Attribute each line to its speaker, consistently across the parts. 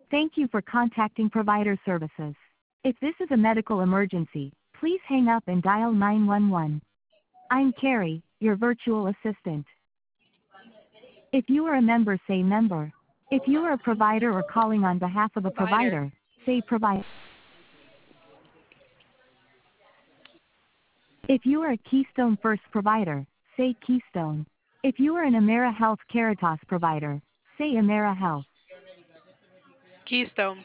Speaker 1: Thank you for contacting Provider Services. If this is a medical emergency, please hang up and dial 911. I'm Carrie, your virtual assistant. If you are a member, say member. If you are a provider or calling on behalf of a
Speaker 2: Provider.
Speaker 1: provider, say provider. If you are a Keystone First provider, say Keystone. If you are an AmeriHealth Caritas provider, say AmeriHealth.
Speaker 2: Keystone.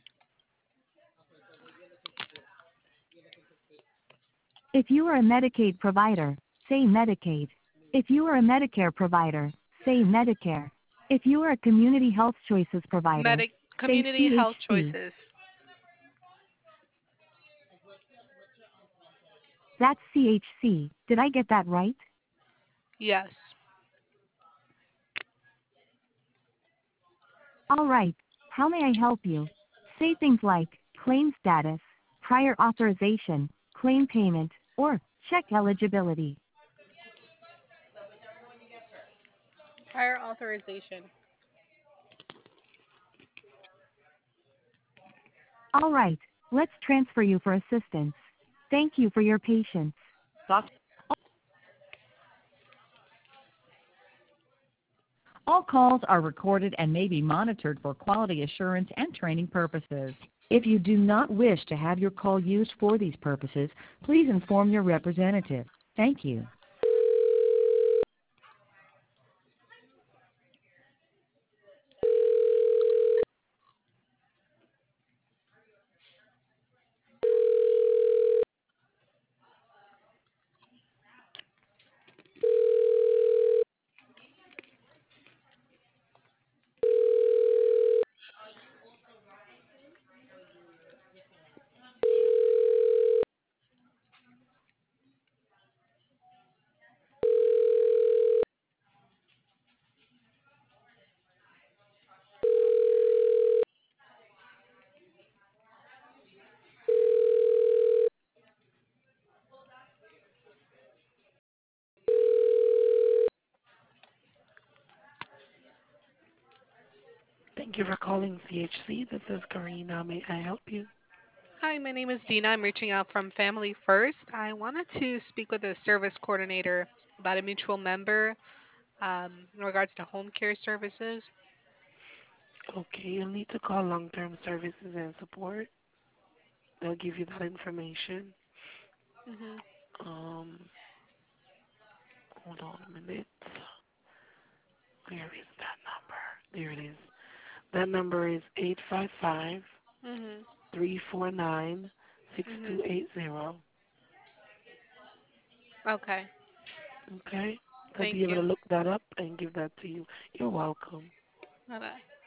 Speaker 1: If you are a Medicaid provider, say Medicaid. If you are a Medicare provider, say Medicare. If you are a Community Health Choices provider, say
Speaker 2: Community health
Speaker 1: CHC.
Speaker 2: choices.
Speaker 1: That's CHC. Did I get that right?
Speaker 2: Yes.
Speaker 1: All right. How may I help you? Say things like claim status, prior authorization, claim payment, or check eligibility.
Speaker 2: Prior authorization.
Speaker 1: All right. Let's transfer you for assistance. Thank you for your patience.
Speaker 3: Doc-
Speaker 4: All calls are recorded and may be monitored for quality assurance and training purposes. If you do not wish to have your call used for these purposes, please inform your representative. Thank you.
Speaker 5: Thank you for calling CHC. This is Karina. May I help you?
Speaker 2: Hi, my name is Dina. I'm reaching out from Family First. I wanted to speak with a service coordinator about a mutual member in regards to home care services.
Speaker 5: Okay, you'll need to call long-term services and support. They'll give you that information.
Speaker 2: Hmm.
Speaker 5: Um, Hold on a minute. Where is that number? There it is. That number is 855
Speaker 2: Hmm.
Speaker 5: 349 six
Speaker 2: Hmm.
Speaker 5: two eight zero.
Speaker 2: Okay.
Speaker 5: Okay? I'll
Speaker 2: Thank
Speaker 5: be able
Speaker 2: you.
Speaker 5: to look that up and give that to you. You're welcome.
Speaker 2: Bye bye.